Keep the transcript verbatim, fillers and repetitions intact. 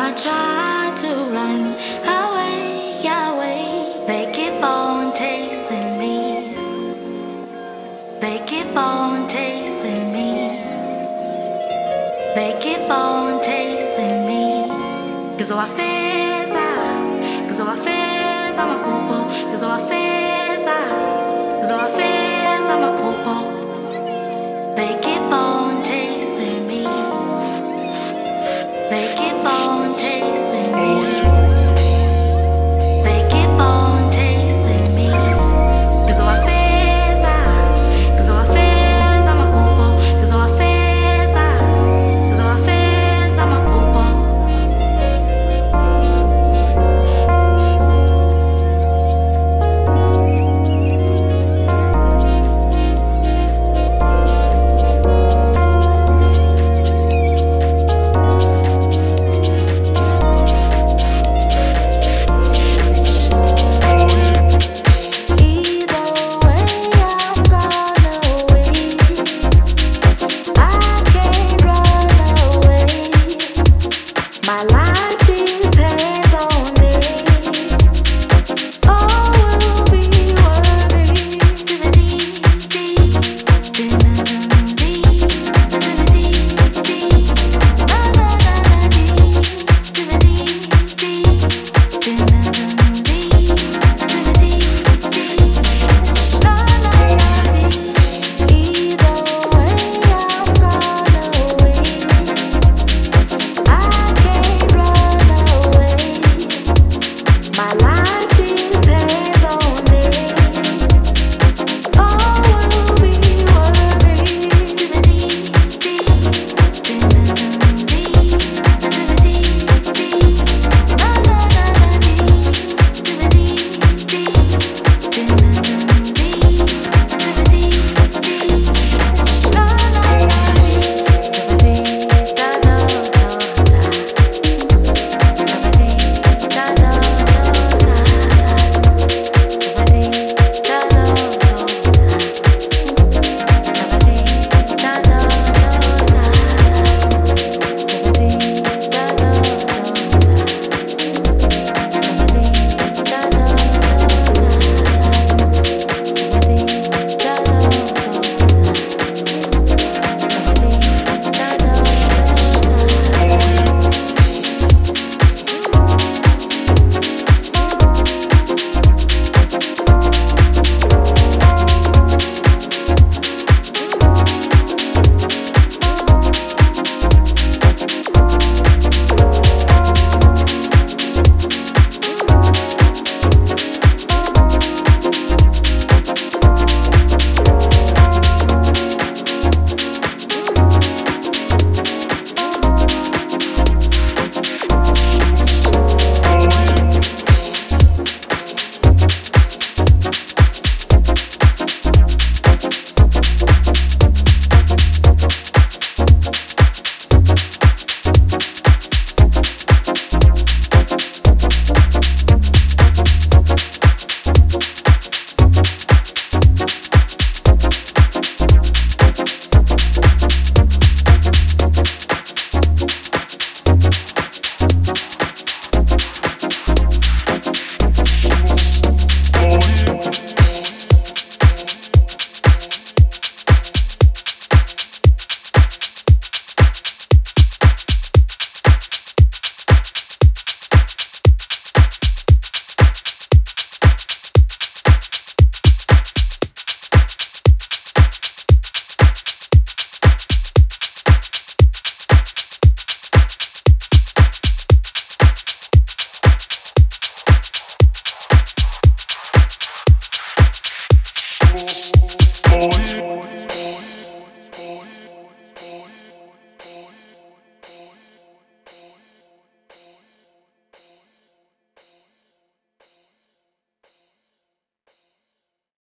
I try to run away, away. They keep on chasing me. They keep on chasing me. They keep on chasing me. Cause all I feel is I. Cause all I feel is I'm a poo-poo. Cause all I feel is I. Cause all I feel is I'm a poo-poo. They keep on chasing me. They keep on chasing me. They keep on chasing me. Cause all I feel is I. Cause all I feel is I'm a poo-poo. Cause all I feel is I. Cause all I feel is I'm a poo-poo. Boy.